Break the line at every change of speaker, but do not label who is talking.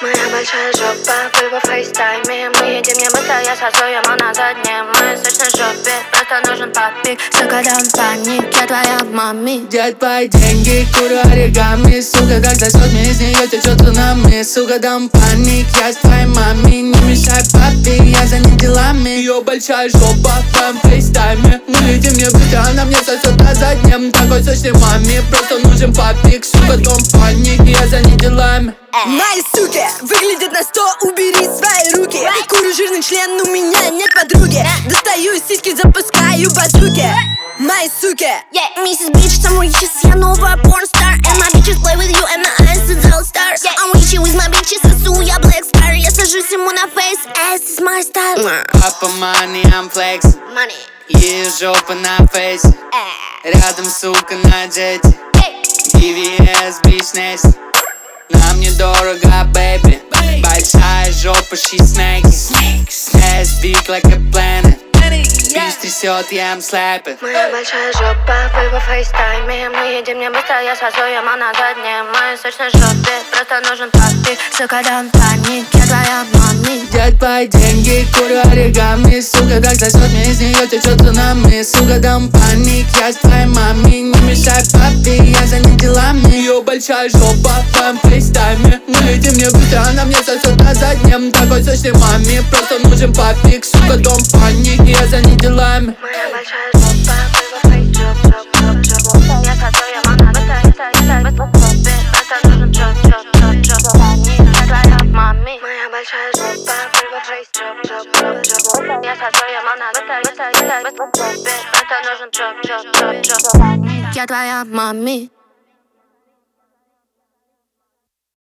Моя большая жопа, вы во фейстайме. Мы едем не быстро, я сосу ему на заднем. Мы сочно жопе, просто нужен папик. Сука, дам паник, я твоя мами.
Где твои деньги, курю оригами. Сука, как сосет мне, из нее течет цунами. Сука, дам паник, я с твоей мами. Не мешай папе, я занят делами. Ее большая жопа в твоем фейстайме. Мы летим не быстро, она мне сосет на заднем. Такой сочный маме, просто нужен папик. Сука, дом паник, я занят делами.
Мои суки выглядят на 100, убери свои руки. Курю жирный член, у меня нет подруги. Достаю из сиськи, запускаю базуки. Мои суки.
Mrs. Bitch, some riches, я новая порнстар. And my bitches play with you, and my eyes is all stars. I'm with you, with my bitches, сосу я black star. Я сажусь ему на face, ass is my style.
Папа money, I'm flexing.
Money.
Ее жопа на фейсе. Рядом, сука, на джете. DVS, bitch, nasty. Нам недорого, baby. Большая жопа, she snaky. Ass big like a planet. Bitch трясет, я им слэпит.
Моя большая жопа, вы во фейстайме. Мы едем не быстро, я сосу ему на заднем. Мы сочно жопе, просто нужен папик. Сука, дам паник, я твоя мами.
Где твои деньги, курю оригами. Сука, как сосет мне, из нее течет цунами. Сука, дам паник, я с твоей мами. Не мешай папе, я занят делами. Ее большая жопа в твоем фейстайме. Мы летим не быстро, она мне сосет на заднем. Такой сочный маме, просто нужен папик. Сука, дом паник, я занят делами.
Моя большая жопа, вы во фейстайме. Я сосу ему на заднем. Просто нужен паник, я твоя мами. Моя большая жопа, вы во фейстайме. Я сосу ему на заднем. Просто нужен паник, я твоя мами.